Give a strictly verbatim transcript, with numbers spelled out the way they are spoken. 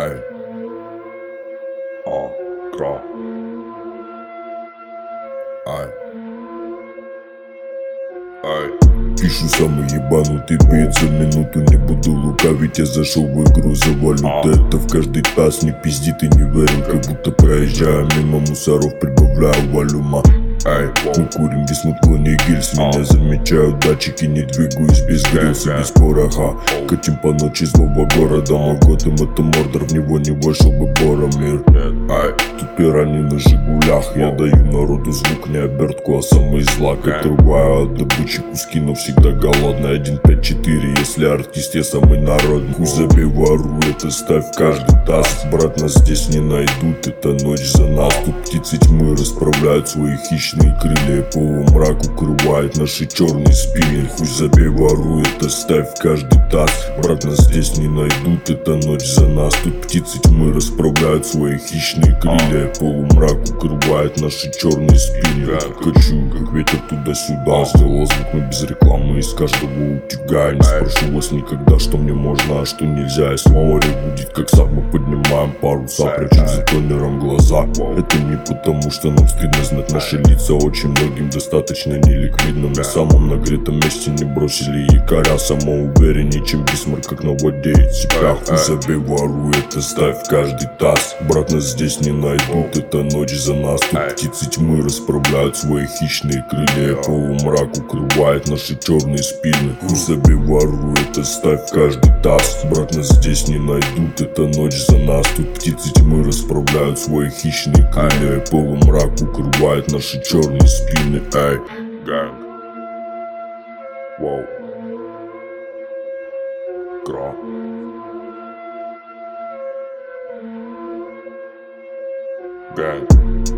Эй, а, кра. Ай. Ай. Пишу самый ебанутый бит, за минуту не буду лукавить. Я зашел в игру, завалю а. это в каждый таз. Не пизди, ты не верил, как будто проезжаю мимо мусоров, прибавляю волюма. Ай, мы курим без мутлония гильз. Меня замечают датчики, не двигаюсь без грилса, без пороха. Катим по ночи злого города. Мой Готэм это Мордор, в него не вошел бы Боромир. Ай, тут пирани на Жигулях. Я даю народу звук, не обертку, а самый злак. Отрываю от добычи куски, но всегда голодный. Один пять четыре, если артист, я самый народный. Хуй забей, воруй, это ставь в каждый таз. Брат, нас здесь не найдут, это ночь за нас. Тут птицы тьмы расправляют свои хищные крылья, полумрак укрывает наши черные спины. Хуй забей, воруй, это ставь в каждый таз. Брат, нас здесь не найдут, это ночь за нас. Тут птицы тьмы расправляют свои хищные крылья, полумрак укрывает наши черные спины. Хочу, как ветер туда-сюда. Сделал звук, но без рекламы, из каждого утюга. Не спрошу вас никогда, что мне можно, а что нельзя. И снова ребудит, как сам мы поднимаем паруса, прячем за тонером глаза. Это не потому, что нам стыдно знать наши лица. Очень многим достаточно неликвидно. На самом нагретом месте не бросили якоря. Самоувереннее, чем Бисмарк, как навладеет себя. Хуй забей, воруй, это ставь в каждый таз. Брат, нас здесь не найдут, это ночь за нас. Тут птицы тьмы расправляют свои хищные крылья, полумрак укрывает наши черные спины. Хуй забей, воруй, это ставь в каждый таз. Брат, нас здесь не найдут, это ночь за нас. Тут птицы тьмы расправляют свои хищные крылья, полумрак укрывает наши черные спины. Эй, гэнг. Воу. Кра. Гэнг.